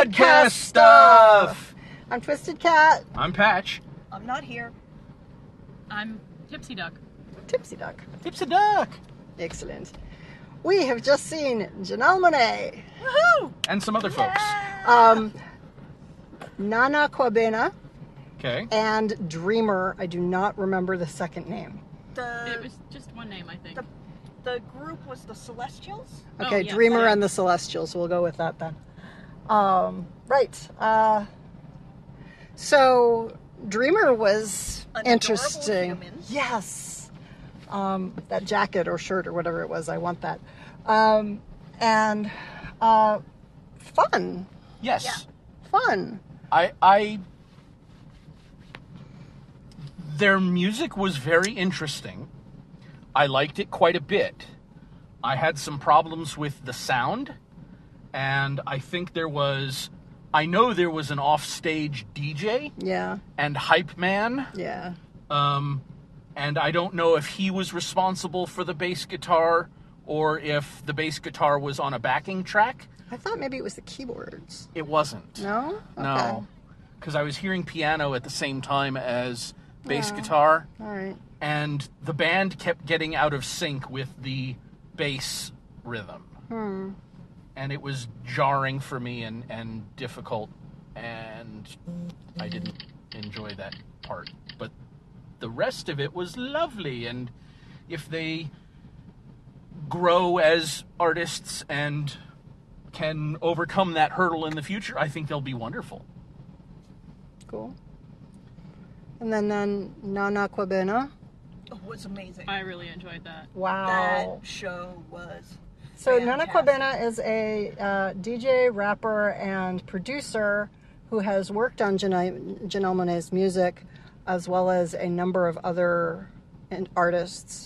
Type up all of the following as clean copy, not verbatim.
Podcast stuff! I'm Twisted Cat. I'm Patch. I'm not here. I'm Tipsy Duck. Tipsy Duck. Tipsy Duck. Excellent. We have just seen Janelle Monáe. Woohoo! And some other folks. Nana Kwabena Okay. and Dreamer. I do not remember the second name. It was just one name, I think. The group was the Celestials. Okay, yes. Dreamer and the Celestials. We'll go with that then. Right. So Dreamer was An interesting. adorable human. Yes. That jacket or shirt or whatever it was, I want that. And fun. Yes. Yeah. Fun. Their music was very interesting. I liked it quite a bit. I had some problems with the sound, and I think I know there was an offstage DJ Yeah. and hype man, Yeah. and I don't know if he was responsible for the bass guitar or if the bass guitar was on a backing track. I thought maybe it was the keyboards. It wasn't. No? No, Okay. because I was hearing piano at the same time as bass Yeah. guitar, All right. and the band kept getting out of sync with the bass rhythm. And it was jarring for me and difficult, and I didn't enjoy that part. But the rest of it was lovely, and if they grow as artists and can overcome that hurdle in the future, I think they'll be wonderful. Cool. And then Nana Kwabena. It was amazing. I really enjoyed that. Wow. That show was So Nana fantastic. Kwabena is a DJ, rapper, and producer who has worked on Janelle Monáe's music, as well as a number of other artists.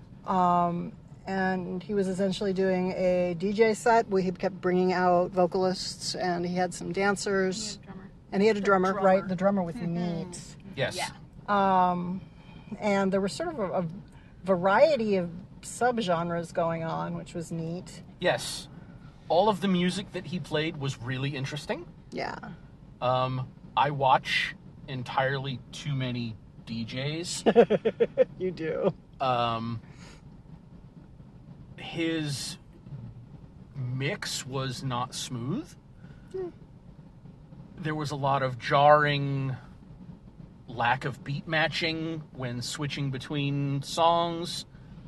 And he was essentially doing a DJ set where he kept bringing out vocalists, and he had some dancers, Drummer. and he had a drummer, drummer. right? The drummer with meat. Yes. Yeah. And there was sort of a variety of subgenres going on, which was neat. Yes. All of the music that he played was really interesting. Yeah. I watch entirely too many DJs. You do. His mix was not smooth. There was a lot of jarring lack of beat matching when switching between songs.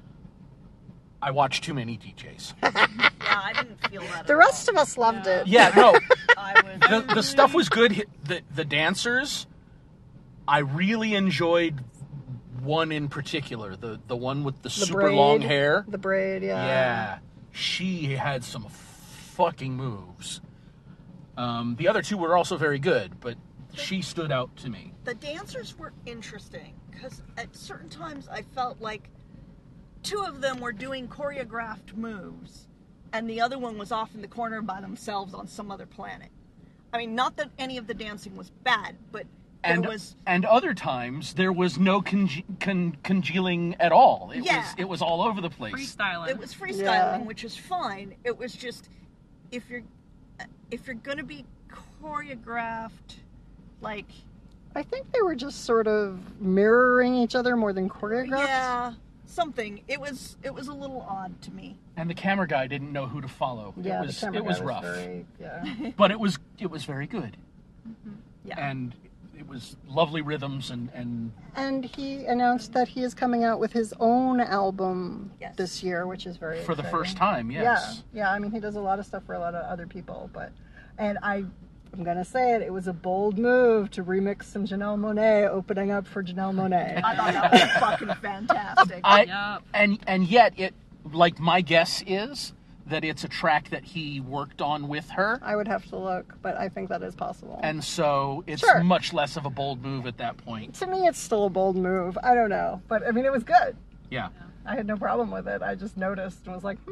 I watch too many DJs. Yeah, I didn't feel that. The rest of us loved it. Yeah, no, I was. the stuff was good. The dancers, I really enjoyed one in particular, the one with the super braid. long hair. The braid, yeah. Yeah, she had some fucking moves. The other two were also very good, but she stood out to me. The dancers were interesting because at certain times I felt like two of them were doing choreographed moves and the other one was off in the corner by themselves on some other planet. I mean, not that any of the dancing was bad, but there was... And other times there was no congealing at all. It was all over the place. Freestyling. It was freestyling, Yeah. which is fine. It was just if you're gonna be choreographed, like I think they were just sort of mirroring each other more than choreographed. yeah, something. It was a little odd to me. And the camera guy didn't know who to follow. Yeah, it was the camera it was guy rough, yeah. but it was very good. Yeah. And it was lovely rhythms and And he announced that he is coming out with his own album Yes. this year, which is very for the exciting. first time, yes. Yeah. I mean, he does a lot of stuff for a lot of other people, and I'm gonna say it. It was a bold move to remix some Janelle Monáe, opening up for Janelle Monáe. I thought that was fucking fantastic. Yup. And yet it, like, my guess is that it's a track that he worked on with her, I would have to look, but I think that is possible. and so it's Sure. much less of a bold move at that point. To me, it's still a bold move. I don't know, but I mean, it was good. Yeah. I had no problem with it. I just noticed and was like,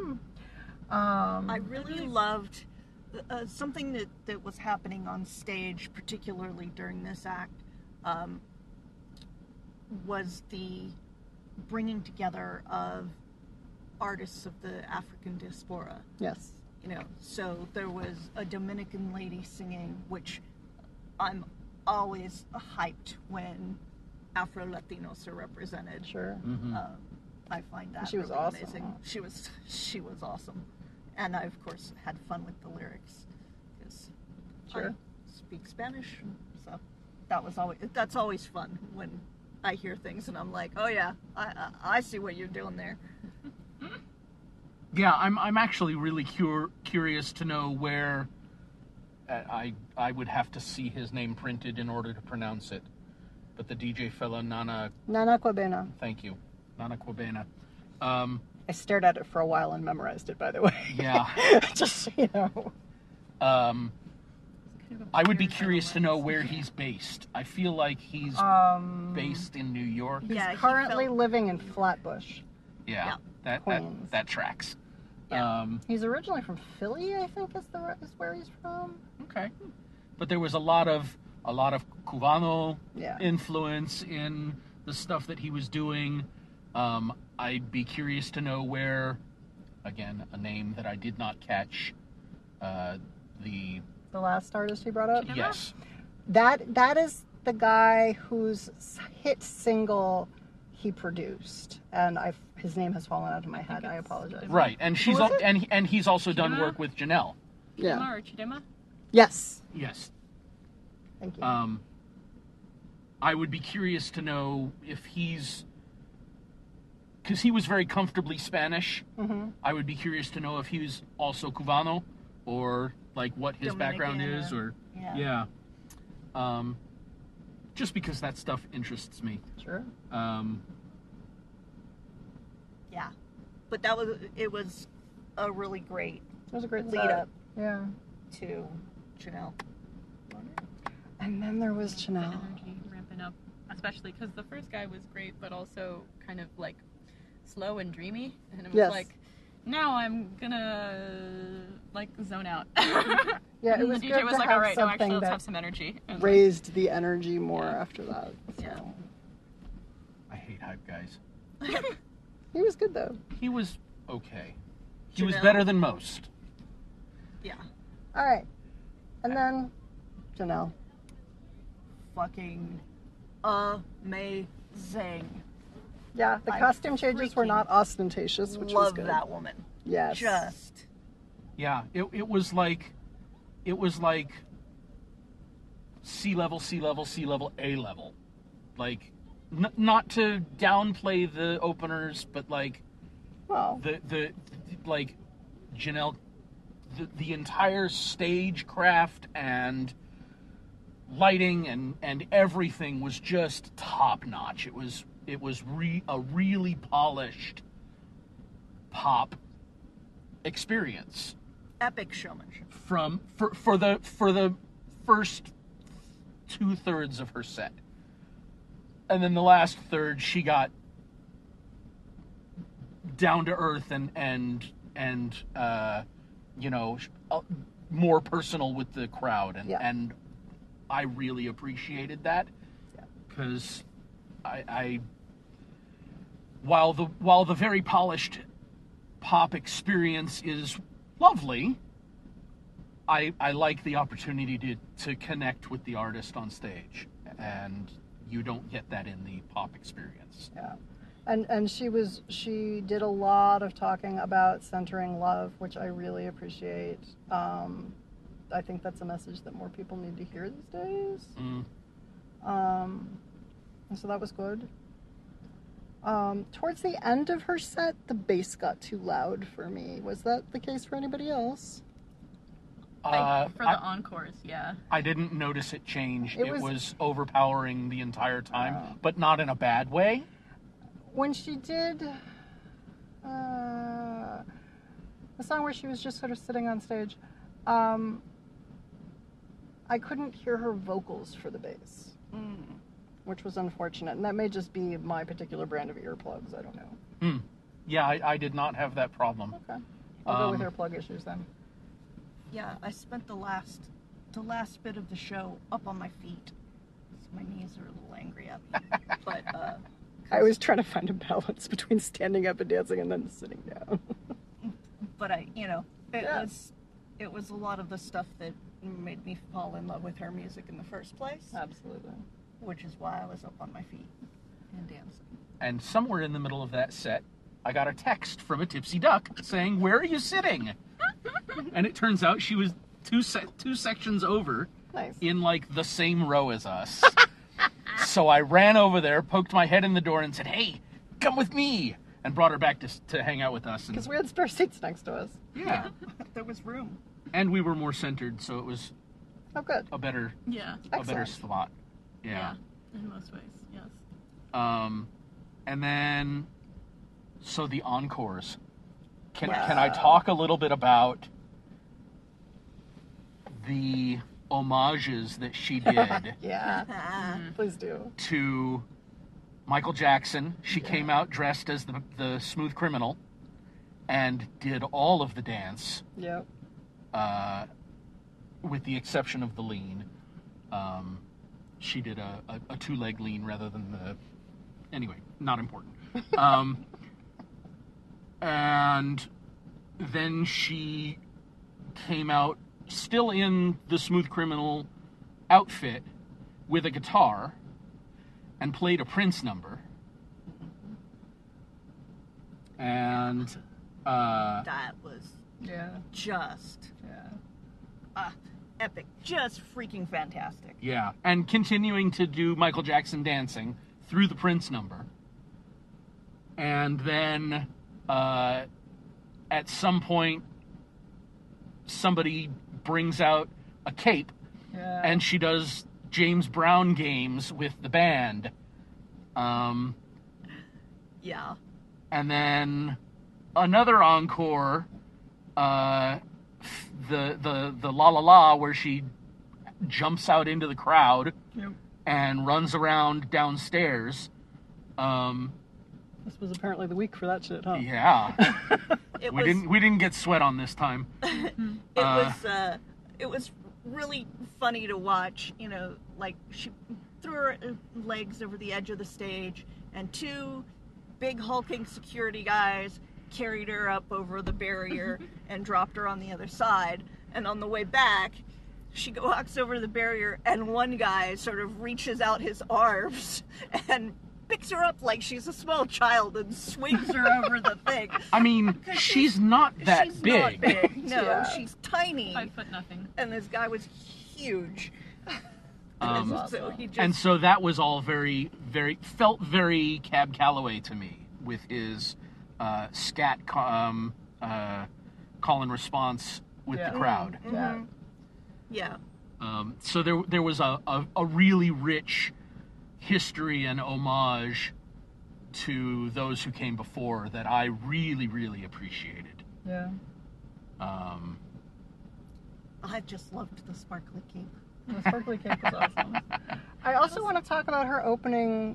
I really loved something that was happening on stage, particularly during this act, was the bringing together of artists of the African diaspora. Yes. You know, so there was a Dominican lady singing, which I'm always hyped when Afro-Latinos are represented. Sure. I find that She was really awesome. amazing. She was awesome. And I, of course, had fun with the lyrics. Because Sure. I speak Spanish, so that's always fun when I hear things and I'm like, oh yeah, I see what you're doing there. Yeah, I'm actually really curious to know where. I would have to see his name printed in order to pronounce it. But the DJ fellow, Nana Kwabena. Thank you. Nana Kwabena. I stared at it for a while and memorized it, by the way. Yeah. Just so you know. I would be curious to know where he's based. I feel like he's based in New York. He's Yeah, he currently felt- living in Flatbush. Yeah. That Queens. tracks. Yeah. He's originally from Philly, I think is where he's from. Okay. But there was a lot of Cubano Yeah. influence in the stuff that he was doing. I'd be curious to know where, again, a name that I did not catch, the The last artist he brought up? yes. That is the guy whose hit single he produced, and his name has fallen out of my head. I apologize. Right, and she's Who is it? and he's also done Chidema? work with Janelle. Chidema or Chidema? Yes. Yes. Thank you. I would be curious to know if he's, because he was very comfortably Spanish. I would be curious to know if he was also Cubano, or like what his background Dominican, is, or yeah. just because that stuff interests me. Sure. Yeah. But it was a really great It was a great lead set. up Yeah. to Janelle. And then there was The Chanel. energy ramping up, especially because the first guy was great, but also kind of like slow and dreamy, and it was Yes. like, now I'm gonna like zone out. Yeah, it And was the good DJ was to like, have all right, no, actually, something let's that have some energy. And raised the energy more Yeah. after that. So. Yeah. I hate hype guys. He was good though. He was okay. He was Janelle? better than most. Yeah. All right. And then Janelle. Fucking amazing. Yeah, the I costume changes were freaking not ostentatious, which was Love good. that woman. Yes. Just. Yeah, it was like sea level, A level. Like, not to downplay the openers, but like Well, the like Janelle, the entire stagecraft and lighting and everything was just top notch. It was a really polished pop experience Epic showmanship. for the first 2/3 of her set, and then the last third she got down to earth and more personal with the crowd, and I really appreciated that, because I while the very polished pop experience is lovely, I like the opportunity to connect with the artist on stage, and you don't get that in the pop experience. yeah. And she did a lot of talking about centering love, which I really appreciate. I think that's a message that more people need to hear these days. And so that was good. Towards the end of her set, the bass got too loud for me. Was that the case for anybody else? like, for the encores, yeah. I didn't notice it change. It It was- was overpowering the entire time, but not in a bad way. When she did the song where she was just sort of sitting on stage, I couldn't hear her vocals for the bass, which was unfortunate. And that may just be my particular brand of earplugs. I don't know. Yeah, I did not have that problem. Okay. I'll go with earplug issues then. Yeah, I spent the last bit of the show up on my feet. So my knees are a little angry at me. But I was trying to find a balance between standing up and dancing and then sitting down. but it Yeah. was it was a lot of the stuff that made me fall in love with her music in the first place, Absolutely. which is why I was up on my feet and dancing. And somewhere in the middle of that set, I got a text from a tipsy duck saying, "Where are you sitting?" And it turns out she was two sections over Nice. in like the same row as us. So I ran over there, poked my head in the door, and said, "Hey, come with me," and brought her back to hang out with us. And Because we had spare seats next to us. yeah, There was room. and we were more centered, so it was Oh, good. a better Yeah. Excellent. spot. Yeah. In most ways, yes. And then, so the encores. Can Wow. I talk a little bit about the homages that she did Yeah. Ah, Please do. to Michael Jackson? She came out dressed as the Smooth Criminal and did all of the dance, Yep. with the exception of the lean. She did a two-leg lean rather than the... Anyway, not important. And then she came out still in the Smooth Criminal outfit with a guitar and played a Prince number. And that was Yeah. just Yeah. epic. Just freaking fantastic. yeah, and continuing to do Michael Jackson dancing through the Prince number. And then at some point somebody brings out a cape Yeah. and she does James Brown games with the band. Yeah. And then another encore, the La La La, where she jumps out into the crowd Yep. and runs around downstairs. This was apparently the week for that shit, huh? Yeah, It we was didn't get sweat on this time. it was really funny to watch, you know, like she threw her legs over the edge of the stage and two big hulking security guys carried her up over the barrier and dropped her on the other side, and on the way back she walks over the barrier and one guy sort of reaches out his arms and picks her up like she's a small child and swings her over the thing. I mean, she's not that She's big. not big. No, Yeah. she's tiny. 5 foot nothing. And this guy was huge. That's So awesome. he just And so that was all felt very Cab Calloway to me, with his scat call and response with Yeah. the crowd. Yeah. yeah. So there was a really rich history and homage to those who came before that I really, really appreciated. Yeah. I just loved the sparkly cape. The sparkly cape was awesome. I also want to talk about her opening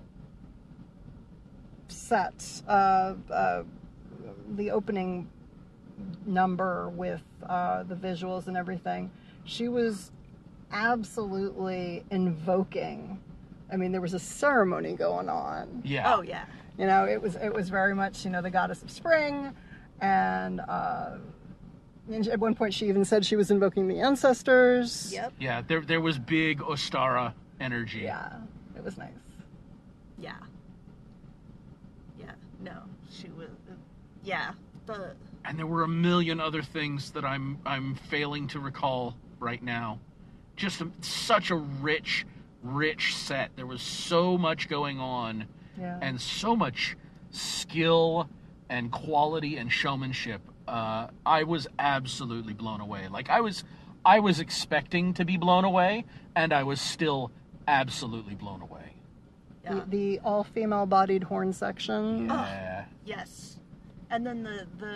set, the opening number with the visuals and everything. She was absolutely invoking. I mean, there was a ceremony going on. Yeah. Oh yeah. You know, it was very much, you know, the goddess of spring, and at one point she even said she was invoking the ancestors. Yep. Yeah, there was big Ostara energy. Yeah, it was nice. Yeah. Yeah. No, she was. Yeah. And there were a million other things that I'm failing to recall right now. Just such a rich set. There was so much going on, Yeah. and so much skill and quality and showmanship. I was absolutely blown away. Like I was expecting to be blown away, and I was still absolutely blown away. Yeah. The all-female bodied horn section. Yeah. Yes. And then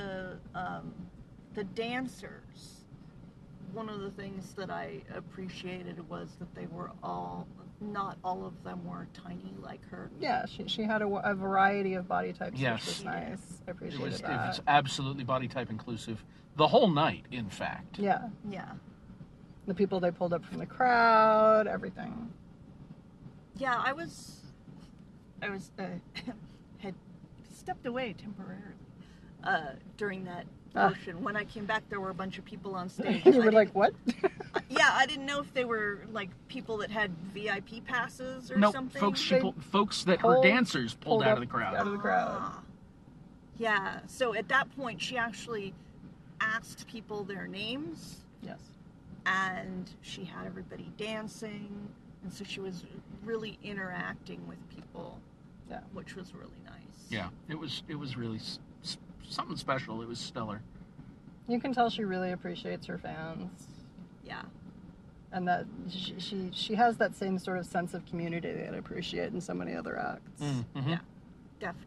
the dancers. One of the things that I appreciated was that they were not all of them were tiny like her. Yeah, she had a variety of body types, Yes. which was nice. I It appreciated was that. absolutely body type inclusive. The whole night, in fact. Yeah, Yeah. the people they pulled up from the crowd, everything. Yeah, I was had stepped away temporarily during that portion. When I came back, there were a bunch of people on stage. You were like, what? Yeah, I didn't know if they were like people that had VIP passes or No, something. folks that pulled- were dancers pulled out up of the crowd. Out of the crowd. Ah. Yeah, so at that point, she actually asked people their names, Yes. and she had everybody dancing, and so she was really interacting with people, Yeah. which was really nice. Yeah, it was really something special. It was stellar. You can tell she really appreciates her fans. Yeah. And that she has that same sort of sense of community that I appreciate in so many other acts. Mm-hmm. Yeah, definitely.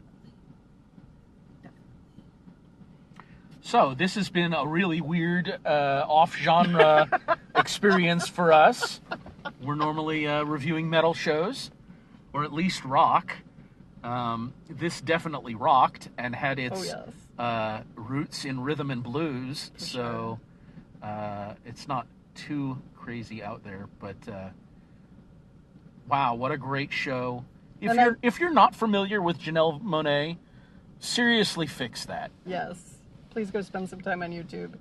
So this has been a really weird off-genre experience for us. We're normally reviewing metal shows, or at least rock. This definitely rocked and had its roots in rhythm and blues, so it's not too crazy out there. But wow, what a great show! If you're not familiar with Janelle Monáe, seriously fix that. Yes. Please go spend some time on YouTube.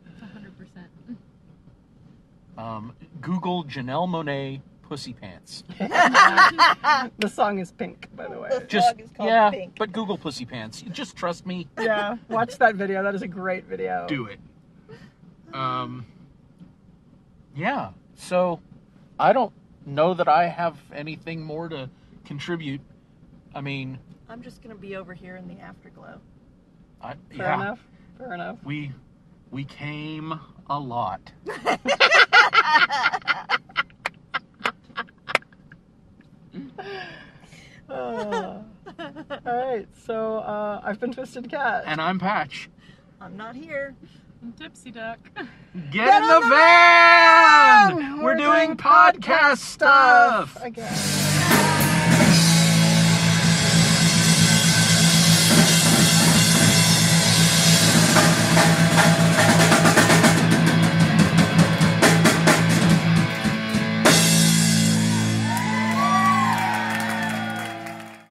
100%. Google Janelle Monáe Pussy Pants. The song is Pink, by the way. The song is called Pink. But Google Pussy Pants. Just trust me. Yeah, watch that video. That is a great video. Do it. Yeah. So, I don't know that I have anything more to contribute. I mean, I'm just going to be over here in the afterglow. Fair enough. Fair enough. We came a lot. All right, so I've been Twisted Cat. And I'm Patch. I'm not here. Tipsy Duck. Get in the van! We're doing podcast stuff! Again.